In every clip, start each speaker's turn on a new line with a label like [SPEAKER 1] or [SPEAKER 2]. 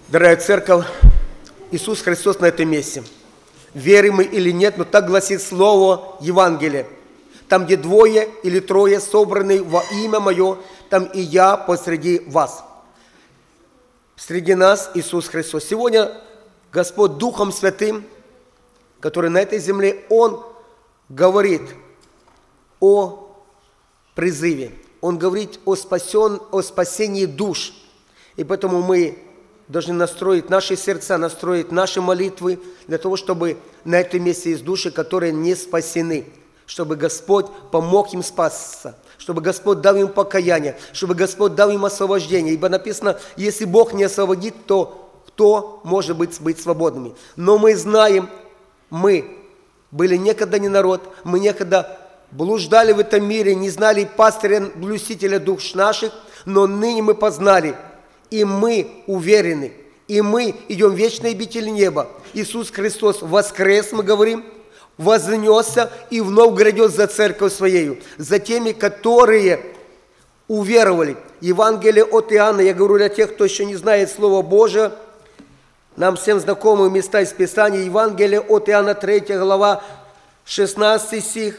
[SPEAKER 1] Дорогая церковь, Иисус Христос на этом месте. Верим мы или нет, но так гласит слово Евангелия. Там, где двое или трое собраны во имя Мое, там и я посреди вас. Среди нас Иисус Христос. Сегодня Господь Духом Святым, который на этой земле, Он говорит о призыве. Он говорит о спасении душ. И поэтому мы должны настроить наши сердца, настроить наши молитвы для того, чтобы на этом месте есть души, которые не спасены, чтобы Господь помог им спасться, чтобы Господь дал им покаяние, чтобы Господь дал им освобождение. Ибо написано, если Бог не освободит, то кто может быть свободными? Но мы знаем, мы были некогда не народ, мы некогда блуждали в этом мире, не знали пастыря, блюстителя душ наших, но ныне мы познали, и мы уверены, и мы идем в вечное обитель неба. Иисус Христос воскрес, мы говорим, вознесся и вновь грядет за церковь Своею, за теми, которые уверовали. Евангелие от Иоанна, я говорю для тех, кто еще не знает Слово Божие, нам всем знакомые места из Писания. Евангелие от Иоанна, 3 глава, 16 стих.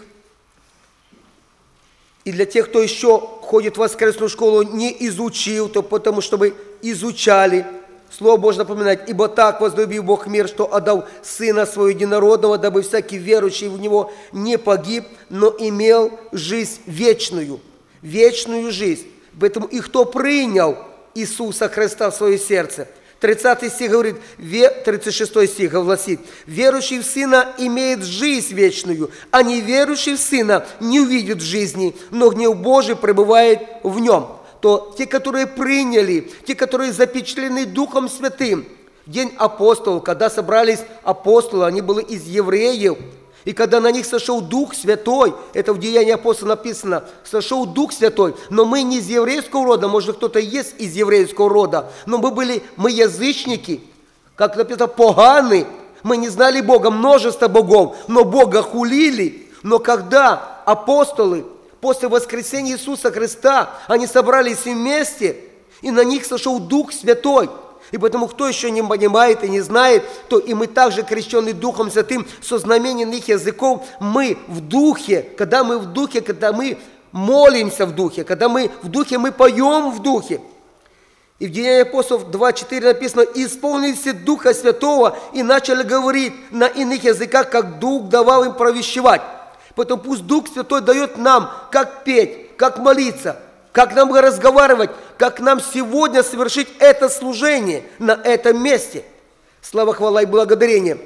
[SPEAKER 1] И для тех, кто еще ходит в воскресную школу, не изучил, то потому, чтобы изучали. Слово Божье напоминает: «Ибо так возлюбил Бог мир, что отдал Сына Своего Единородного, дабы всякий верующий в Него не погиб, но имел жизнь вечную». Вечную жизнь. Поэтому и кто принял Иисуса Христа в свое сердце. 30 стих говорит, 36 стих гласит: «Верующий в Сына имеет жизнь вечную, а неверующий в Сына не увидит жизни, но гнев Божий пребывает в нем». То те, которые приняли, те, которые запечатлены Духом Святым, в день апостолов, когда собрались апостолы, они были из евреев, и когда на них сошел Дух Святой, это в Деянии апостола написано, сошел Дух Святой, но мы не из еврейского рода, может кто-то есть из еврейского рода, но мы язычники, как написано, поганы, мы не знали Бога, множество богов, но Бога хулили. Но когда апостолы после воскресения Иисуса Христа, они собрались вместе, и на них сошел Дух Святой. И поэтому, кто еще не понимает и не знает, то и мы также, крещенные Духом Святым, со знамением их языков, мы в Духе, когда мы молимся в Духе, когда мы в Духе, мы поем в Духе. И в Деянии апостолов 2:4 написано: «Исполнились Духа Святого и начали говорить на иных языках, как Дух давал им провещевать». Поэтому пусть Дух Святой дает нам, как петь, как молиться, как нам разговаривать, как нам сегодня совершить это служение на этом месте. Слава, хвала и благодарение.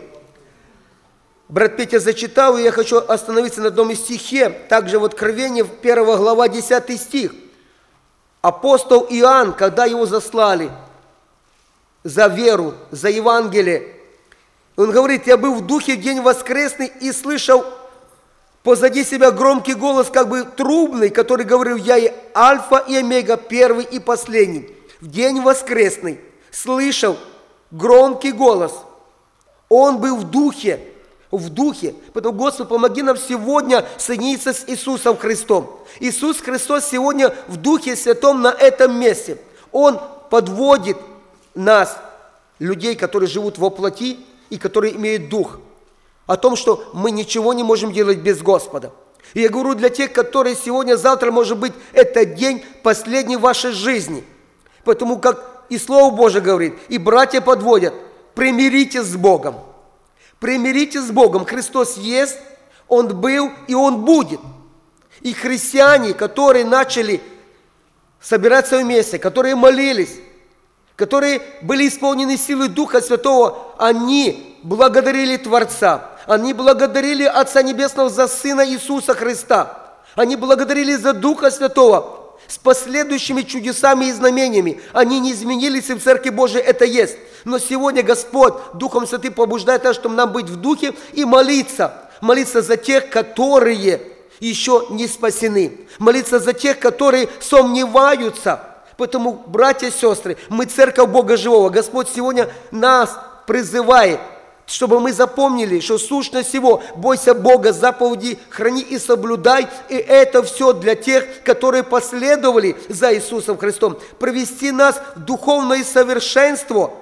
[SPEAKER 1] Брат Петя зачитал, и я хочу остановиться на одном из стихе, также в Откровении, 1 глава, 10 стих. Апостол Иоанн, когда его заслали за веру, за Евангелие, он говорит: «Я был в духе в день воскресный и слышал позади себя громкий голос, как бы трубный, который говорил: я и Альфа и Омега, первый и последний». В день воскресный слышал громкий голос. Он был в духе. Поэтому, Господи, помоги нам сегодня соединиться с Иисусом Христом. Иисус Христос сегодня в Духе Святом на этом месте. Он подводит нас, людей, которые живут во плоти и которые имеют Дух, о том, что мы ничего не можем делать без Господа. И я говорю для тех, которые сегодня, завтра, может быть, это день последний в вашей жизни. Потому как и Слово Божие говорит, и братья подводят: примиритесь с Богом. Примиритесь с Богом. Христос есть, Он был и Он будет. И христиане, которые начали собираться вместе, которые молились, которые были исполнены силой Духа Святого, они благодарили Творца. Они благодарили Отца Небесного за Сына Иисуса Христа. Они благодарили за Духа Святого с последующими чудесами и знамениями. Они не изменились, и в Церкви Божией это есть. Но сегодня Господь Духом Святым побуждает нас, чтобы нам быть в Духе и молиться. Молиться за тех, которые еще не спасены. Молиться за тех, которые сомневаются. Поэтому, братья и сестры, мы Церковь Бога Живого. Господь сегодня нас призывает, чтобы мы запомнили, что сущность Его: бойся Бога, заповеди храни и соблюдай. И это все для тех, которые последовали за Иисусом Христом. Провести нас в духовное совершенство,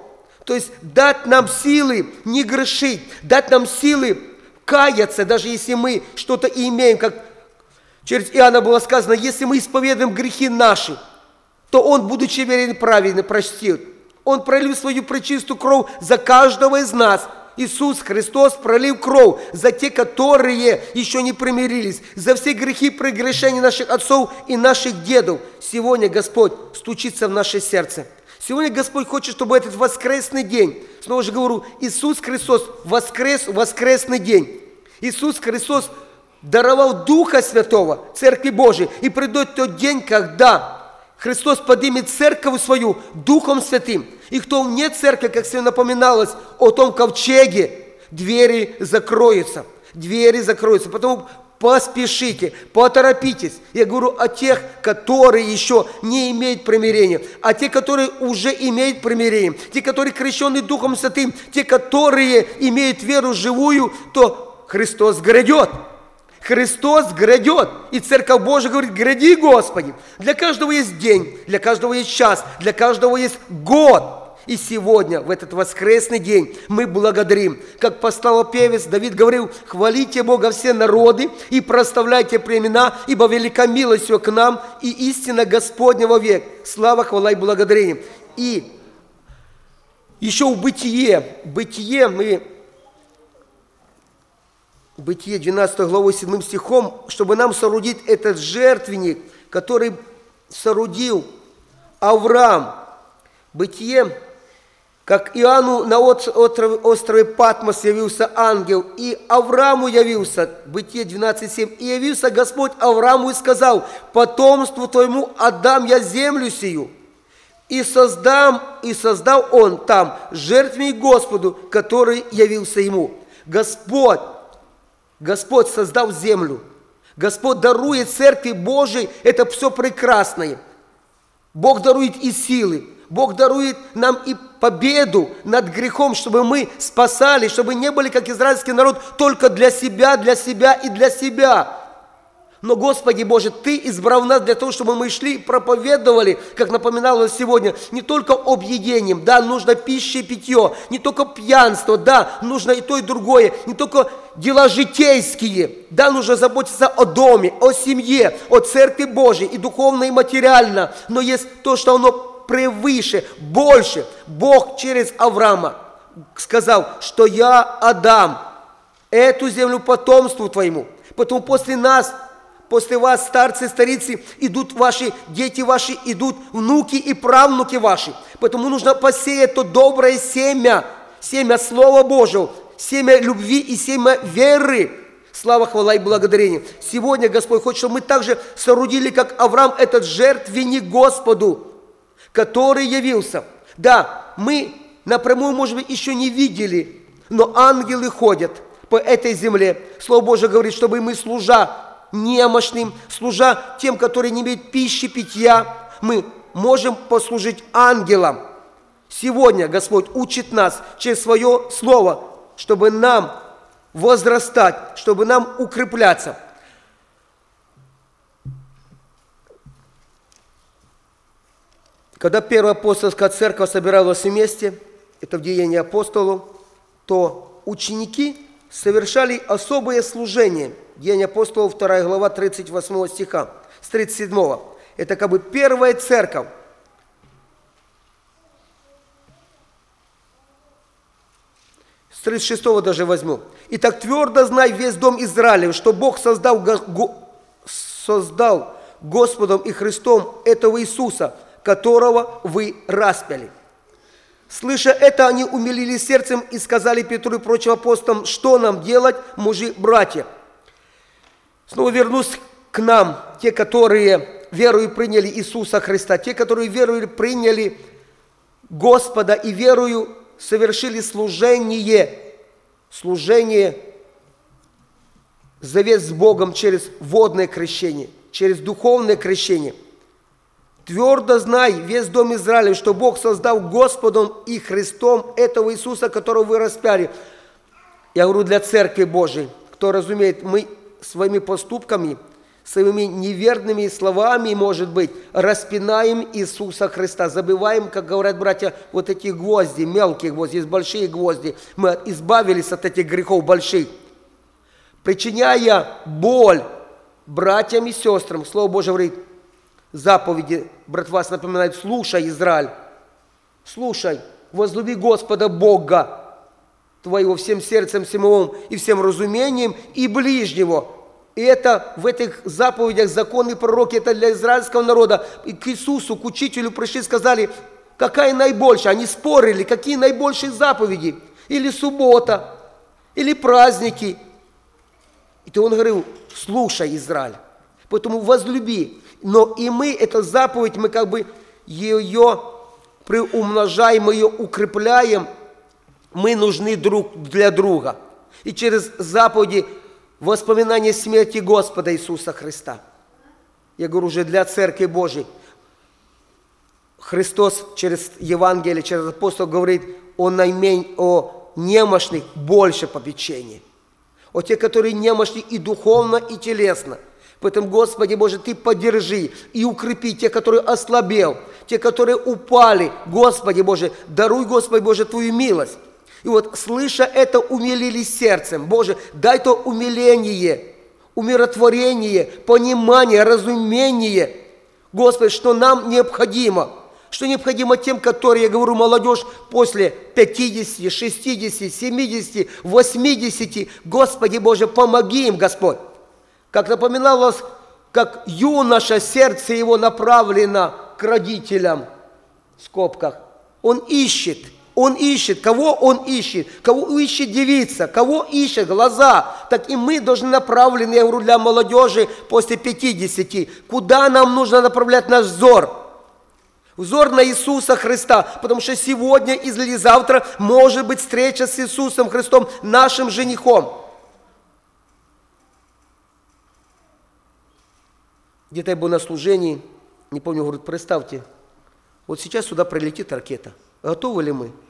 [SPEAKER 1] То есть дать нам силы не грешить, дать нам силы каяться, даже если мы что-то имеем, как через Иоанна было сказано, если мы исповедуем грехи наши, то Он, будучи верен и праведен, простит. Он пролил свою пречистую кровь за каждого из нас. Иисус Христос пролил кровь за те, которые еще не примирились, за все грехи и прегрешения наших отцов и наших дедов. Сегодня Господь стучится в наше сердце. Сегодня Господь хочет, чтобы этот воскресный день, снова же говорю, Иисус Христос воскрес в воскресный день. Иисус Христос даровал Духа Святого Церкви Божией. И придет тот день, когда Христос поднимет церковь свою Духом Святым. И кто вне церкви, как сегодня напоминалось о том ковчеге, двери закроются. Двери закроются. Потому поспешите, поторопитесь. Я говорю о тех, которые еще не имеют примирения, а те, которые уже имеют примирение, те, которые крещены Духом Святым, те, которые имеют веру живую, то Христос грядет. Христос грядет. И Церковь Божия говорит: гряди, Господи. Для каждого есть день, для каждого есть час, для каждого есть год. И сегодня, в этот воскресный день, мы благодарим. Как псалмопевец Давид говорил: хвалите Бога все народы и прославляйте племена, ибо велика милость Его к нам, и истина Господня вовек. Слава, хвала и благодарение. И еще в Бытие 12 главой 7 стихом, чтобы нам соорудить этот жертвенник, который соорудил Авраам. Бытие, как Иоанну на острове Патмос явился ангел, и Аврааму явился, Бытие 12:7, и явился Господь Аврааму и сказал: потомству твоему отдам я землю сию, и создал он там жертвенник Господу, который явился ему. Господь создал землю. Господь дарует Церкви Божией это все прекрасное. Бог дарует и силы. Бог дарует нам и победу над грехом, чтобы мы спасались, чтобы не были, как израильский народ, только для себя и для себя. Но, Господи Боже, Ты избрал нас для того, чтобы мы шли и проповедовали, как напоминалось сегодня, не только об едении, да, нужно пища и питье, не только пьянство, да, нужно и то, и другое, не только дела житейские, да, нужно заботиться о доме, о семье, о Церкви Божией, и духовно, и материально, но есть то, что оно превыше, больше. Бог через Авраама сказал, что я отдам эту землю потомству твоему, потому после нас, после вас, старцы, старицы, идут ваши, дети ваши, идут внуки и правнуки ваши. Поэтому нужно посеять то доброе семя, семя Слова Божьего, семя любви и семя веры. Слава, хвала и благодарение. Сегодня Господь хочет, чтобы мы также соорудили, как Авраам, этот жертвенник Господу, который явился. Да, мы напрямую, может быть, еще не видели, но ангелы ходят по этой земле. Слово Божье говорит, чтобы мы, служа немощным, служа тем, которые не имеют пищи, питья, мы можем послужить ангелам. Сегодня Господь учит нас через Свое Слово, чтобы нам возрастать, чтобы нам укрепляться. Когда Первая апостольская церковь собиралась вместе, это в Деянии апостолов, то ученики совершали особое служение. Деяния апостолов, 2 глава, 38 стиха, с 37. Это как бы первая церковь. С 36 даже возьму. «Итак, твердо знай весь дом Израилев, что Бог создал Господом и Христом этого Иисуса, которого вы распяли». Слыша это, они умилились сердцем и сказали Петру и прочим апостолам: что нам делать, мужи, братья? Снова вернусь к нам, те, которые верою приняли Иисуса Христа, те, которые верою приняли Господа и верою совершили служение, завет с Богом через водное крещение, через духовное крещение. Твердо знай, весь дом Израилев, что Бог создал Господом и Христом этого Иисуса, которого вы распяли. Я говорю для Церкви Божией, кто разумеет, мы своими поступками, своими неверными словами, может быть, распинаем Иисуса Христа, забиваем, как говорят братья, вот эти гвозди, мелкие гвозди, есть большие гвозди. Мы избавились от этих грехов больших, причиняя боль братьям и сестрам. Слово Божие говорит, заповеди, брат, вас напоминает: слушай, Израиль, слушай, возлюби Господа Бога твоего всем сердцем, всем умом и всем разумением, и ближнего. И это в этих заповедях законы пророки, это для израильского народа. И к Иисусу, к учителю пришли, сказали, какая наибольшая. Они спорили, какие наибольшие заповеди. Или суббота, или праздники. И то он говорил: слушай, Израиль, поэтому возлюби. Но и мы, эта заповедь, мы как бы ее приумножаем, мы ее укрепляем. Мы нужны друг для друга. И через заповеди воспоминания смерти Господа Иисуса Христа. Я говорю уже для Церкви Божией. Христос через Евангелие, через апостолов говорит о немощных больше попечения. О тех, которые немощны и духовно, и телесно. Поэтому, Господи Боже, Ты поддержи и укрепи тех, которые ослабел, те, которые упали. Господи Боже, даруй, Господи Боже, Твою милость. И вот, слыша это, умилились сердцем. Боже, дай то умиление, умиротворение, понимание, разумение, Господи, что нам необходимо. Что необходимо тем, которые, я говорю, молодежь после 50, 60, 70, 80. Господи Боже, помоги им, Господь. Как напоминалось, как юноша, сердце его направлено к родителям, в скобках. Он ищет. Он ищет. Кого он ищет? Кого ищет девица? Кого ищет глаза? Так и мы должны направлены, я говорю, для молодежи после 50. Куда нам нужно направлять наш взор? Взор на Иисуса Христа. Потому что сегодня или завтра может быть встреча с Иисусом Христом, нашим женихом. Где-то я был на служении, не помню, говорит, представьте, вот сейчас сюда прилетит ракета. Готовы ли мы?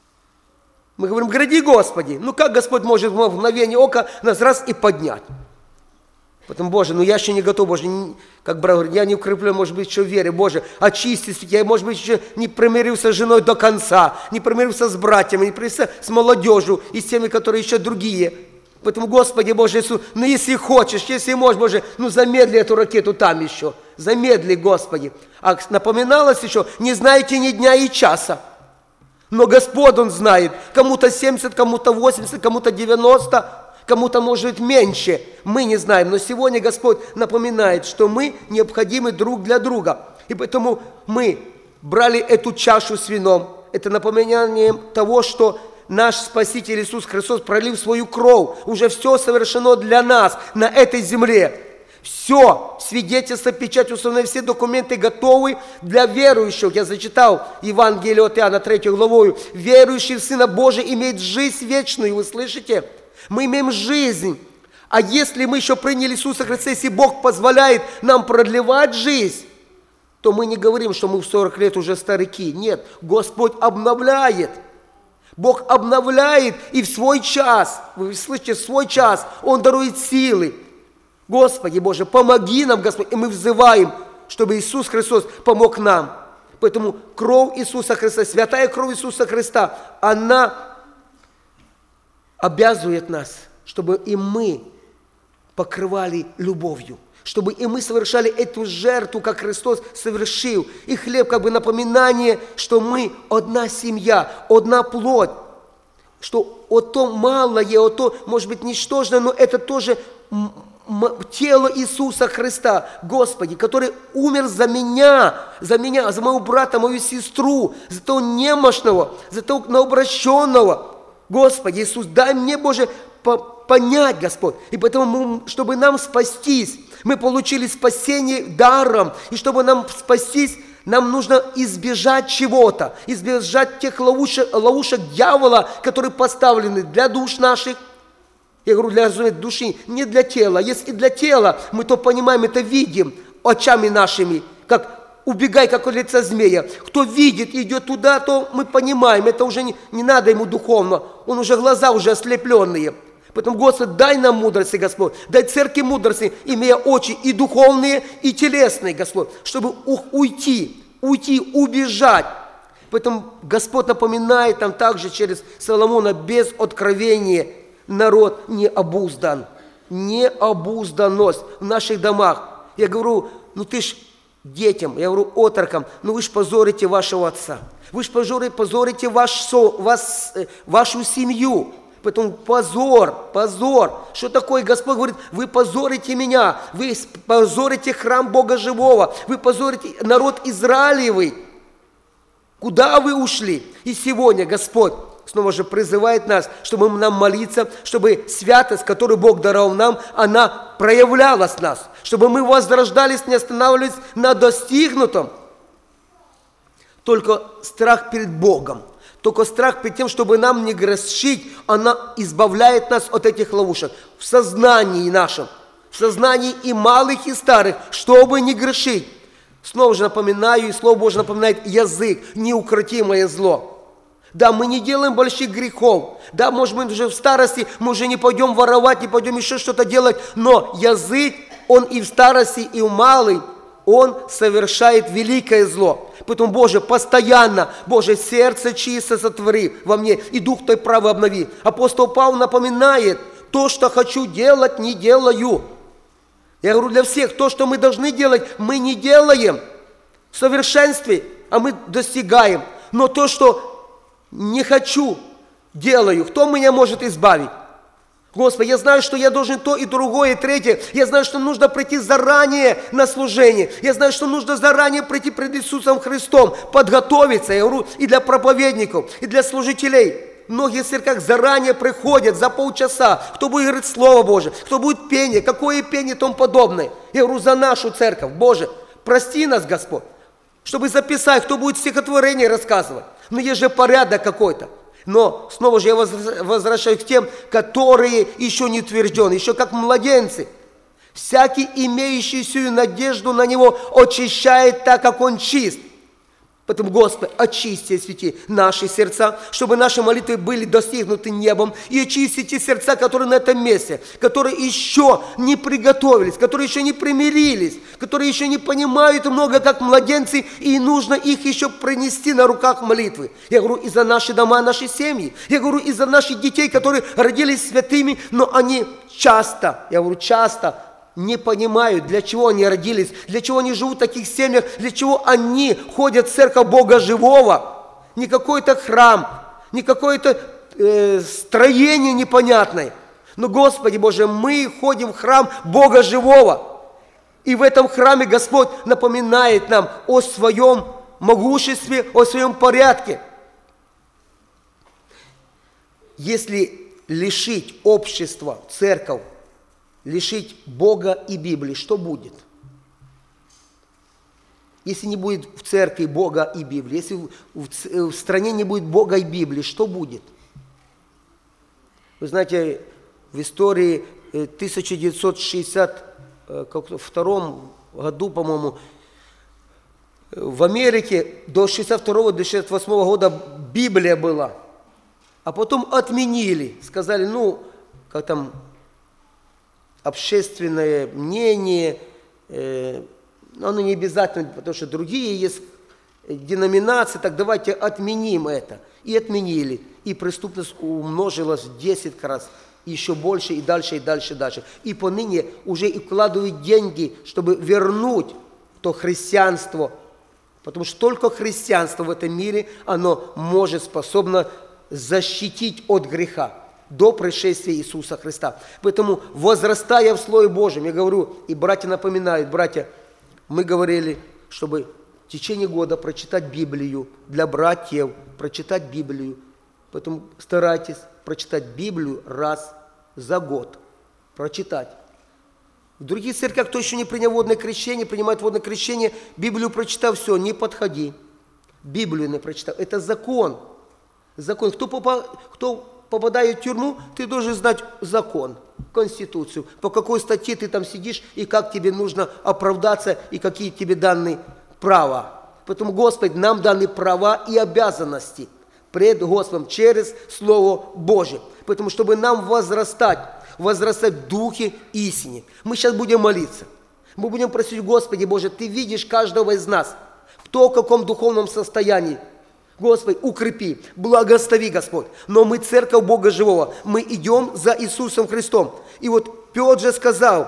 [SPEAKER 1] Мы говорим, гради, Господи. Ну как Господь может в мгновение ока нас раз и поднять? Потом, Боже, ну я еще не готов, Боже, как брат говорит, я не укреплен, может быть, еще в вере, Боже, очистись, я, может быть, еще не примирился с женой до конца, не примирился с братьями, не примирился с молодежью и с теми, которые еще другие. Поэтому, Господи, Боже Иисус, ну если хочешь, если можешь, Боже, ну замедли эту ракету там еще, замедли, Господи. А напоминалось еще, не знаете ни дня и часа. Но Господь, Он знает, кому-то 70, кому-то 80, кому-то 90, кому-то может быть меньше. Мы не знаем, но сегодня Господь напоминает, что мы необходимы друг для друга. И поэтому мы брали эту чашу с вином. Это напоминание того, что наш Спаситель Иисус Христос пролил свою кровь. Уже все совершено для нас на этой земле. Все, свидетельство, печать, установлены, все документы готовы для верующих. Я зачитал Евангелие от Иоанна 3 главою. Верующий в Сына Божия имеет жизнь вечную. Вы слышите? Мы имеем жизнь. А если мы еще приняли Иисуса Христа, если Бог позволяет нам продлевать жизнь, то мы не говорим, что мы в 40 лет уже старики. Нет, Господь обновляет. Бог обновляет и в свой час, вы слышите, в свой час Он дарует силы. Господи Боже, помоги нам, Господь, и мы взываем, чтобы Иисус Христос помог нам. Поэтому кровь Иисуса Христа, святая кровь Иисуса Христа, она обязывает нас, чтобы и мы покрывали любовью, чтобы и мы совершали эту жертву, как Христос совершил. И хлеб как бы напоминание, что мы одна семья, одна плоть, что от то малое, от то, может быть, ничтожное, но это тоже тело Иисуса Христа, Господи, который умер за меня, за моего брата, мою сестру, за того немощного, за того новообращенного. Господи Иисус, дай мне, Боже, понять, Господь. И поэтому, чтобы нам спастись, мы получили спасение даром. И чтобы нам спастись, нам нужно избежать чего-то, избежать тех ловушек дьявола, которые поставлены для душ наших. Я говорю, для души, не для тела. Если для тела, мы то понимаем, это видим очами нашими, как убегай, как от лица змея. Кто видит и идет туда, то мы понимаем, это уже не надо ему духовно. Он уже глаза уже ослепленные. Поэтому, Господь, дай нам мудрости, Господь, дай церкви мудрости, имея очи и духовные, и телесные, Господь, чтобы уйти, убежать. Поэтому Господь напоминает нам также через Соломона: без откровения народ не обуздан. Необузданность в наших домах. Я говорю, ну ты ж детям, я говорю отрокам, ну вы ж позорите вашего отца. Вы ж позорите вашу семью. Поэтому позор. Что такое? Господь говорит: вы позорите меня, вы позорите храм Бога живого, вы позорите народ Израилевый. Куда вы ушли? И сегодня Господь снова же призывает нас, чтобы нам молиться, чтобы святость, которую Бог даровал нам, она проявлялась в нас, чтобы мы возрождались, не останавливались на достигнутом. Только страх перед Богом, только страх перед тем, чтобы нам не грешить, она избавляет нас от этих ловушек в сознании нашем, в сознании и малых, и старых, чтобы не грешить. Снова же напоминаю, и Слово Божье напоминает: язык, неукротимое зло. Да, мы не делаем больших грехов. Да, может быть, уже в старости мы уже не пойдем воровать, не пойдем еще что-то делать. Но язык, он и в старости, и в малый, он совершает великое зло. Поэтому, Боже, постоянно, Боже, сердце чисто сотвори во мне, и дух Твой правый обнови. Апостол Павел напоминает: то, что хочу делать, не делаю. Я говорю для всех: то, что мы должны делать, мы не делаем в совершенстве, а мы достигаем. Но то, что не хочу, делаю. Кто меня может избавить? Господи, я знаю, что я должен то и другое, и третье. Я знаю, что нужно прийти заранее на служение. Я знаю, что нужно заранее прийти пред Иисусом Христом, подготовиться. Я говорю и для проповедников, и для служителей. Многие в церквях заранее приходят за полчаса. Кто будет говорить Слово Божие, кто будет пение, какое пение и тому подобное. Я говорю за нашу церковь. Боже, прости нас, Господь, чтобы записать, кто будет стихотворение рассказывать. Но есть же порядок какой-то. Но снова же я возвращаюсь к тем, которые еще не утверждены, еще как младенцы. Всякий, имеющий сию надежду на Него, очищает так, как Он чист. Поэтому, Господи, очисти и освети наши сердца, чтобы наши молитвы были достигнуты небом, и очисти те сердца, которые на этом месте, которые еще не приготовились, которые еще не примирились, которые еще не понимают много, как младенцы, и нужно их еще принести на руках молитвы. Я говорю и за наши дома, наши семьи. Я говорю и за наших детей, которые родились святыми, но они часто не понимают, для чего они родились, для чего они живут в таких семьях, для чего они ходят в церковь Бога живого. Не какой-то храм, не какое-то строение непонятное. Но, Господи Боже, мы ходим в храм Бога живого. И в этом храме Господь напоминает нам о своем могуществе, о своем порядке. Если лишить общества, церковь, лишить Бога и Библии, что будет? Если не будет в церкви Бога и Библии, если в стране не будет Бога и Библии, что будет? Вы знаете, в истории 1962 году, по-моему, в Америке до 62 до 68 года Библия была, а потом отменили, сказали, ну, как там, общественное мнение, оно не обязательно, потому что другие есть деноминации, так давайте отменим это. И отменили. И преступность умножилась в 10 раз, еще больше, и дальше, и дальше, и дальше. И поныне уже и вкладывают деньги, чтобы вернуть то христианство, потому что только христианство в этом мире, оно может, способно защитить от греха до пришествия Иисуса Христа. Поэтому, возрастая в Слове Божьем, я говорю, и братья напоминают, братья, мы говорили, чтобы в течение года прочитать Библию, для братьев прочитать Библию. Поэтому старайтесь прочитать Библию раз за год. Прочитать. В других церквях, кто еще не принял водное крещение, принимает водное крещение, Библию прочитав, все, не подходи. Библию не прочитал. Это закон. Закон. Кто попадая в тюрьму, ты должен знать закон, конституцию, по какой статье ты там сидишь, и как тебе нужно оправдаться, и какие тебе даны права. Поэтому, Господи, нам даны права и обязанности. пред Господом через Слово Божие. Поэтому, чтобы нам возрастать в духе истине. Мы сейчас будем молиться. Мы будем просить: Господи Боже, Ты видишь каждого из нас, кто в каком духовном состоянии. Господи, укрепи, благослови, Господь. Но мы церковь Бога Живого. Мы идем за Иисусом Христом. И вот Петр же сказал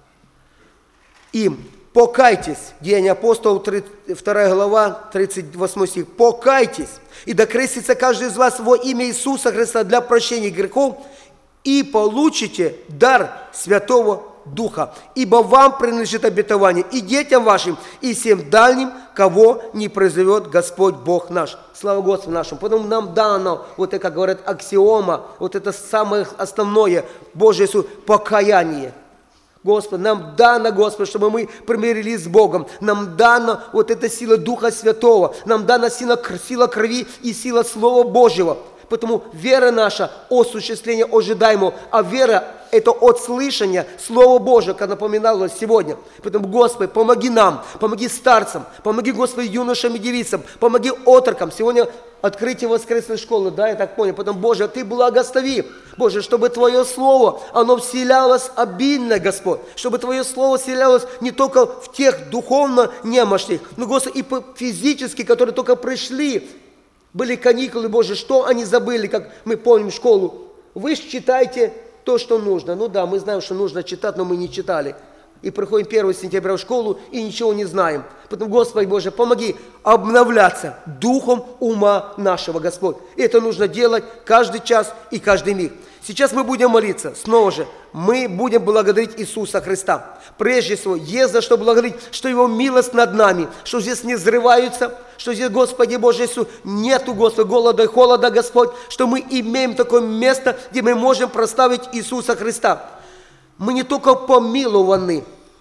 [SPEAKER 1] им: покайтесь. Деяния апостолов, 2 глава, 38 стих. Покайтесь, и да крестится каждый из вас во имя Иисуса Христа для прощения грехов, и получите дар Святого Духа. Ибо вам принадлежит обетование и детям вашим, и всем дальним, кого не призовет Господь Бог наш. Слава Господу нашему. Потому нам дано, вот это, как говорят, аксиома, вот это самое основное, Божье покаяние. Господи, нам дано, Господи, чтобы мы примирились с Богом. Нам дано вот эта сила Духа Святого. Нам дана сила крови и сила Слова Божьего. Потому вера наша осуществление ожидаемого, а вера – это от слышания Слова Божьего, как напоминалось сегодня. Поэтому, Господи, помоги нам, помоги старцам, помоги, Господи, юношам и девицам, помоги отрокам. Сегодня открытие воскресной школы, да, я так понял. Поэтому, Боже, Ты благослови, Боже, чтобы Твое Слово, оно вселялось обильно, Господь. Чтобы Твое Слово вселялось не только в тех духовно немощных, но, Господи, и физически, которые только пришли. Были каникулы, Боже, что они забыли, как мы помним школу. Вы читайте то, что нужно. Ну да, мы знаем, что нужно читать, но мы не читали. И приходим 1 сентября в школу и ничего не знаем. Поэтому, Господи Боже, помоги обновляться духом ума нашего, Господь. И это нужно делать каждый час и каждый миг. Сейчас мы будем молиться. Снова же, мы будем благодарить Иисуса Христа. Прежде всего, есть за что благодарить, что Его милость над нами, что здесь не взрываются, что здесь, Господи Боже Иисус, нету, Господи, голода и холода, Господь, что мы имеем такое место, где мы можем прославить Иисуса Христа. Мы не только помилованы,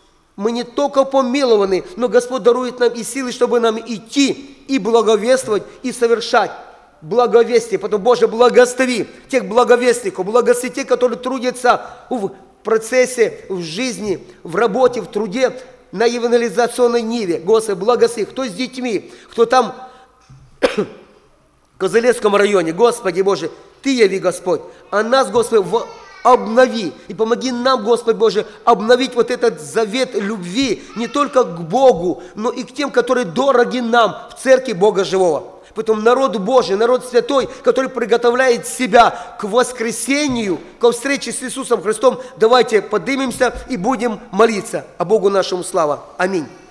[SPEAKER 1] но Господь дарует нам и силы, чтобы нам идти и благовествовать, и совершать благовестие. Потом, Боже, благослови тех благовестников, благослови тех, которые трудятся в процессе, в жизни, в работе, в труде, на евангелизационной ниве. Господи, благослови. Кто с детьми, кто там в Козелецком районе. Господи Боже, Ты яви, Господь. А нас, Господи, обнови. И помоги нам, Господи Боже, обновить вот этот завет любви не только к Богу, но и к тем, которые дороги нам в церкви Бога Живого. Поэтому народ Божий, народ святой, который приготовляет себя к воскресению, к встрече с Иисусом Христом, давайте поднимемся и будем молиться. А Богу нашему слава. Аминь.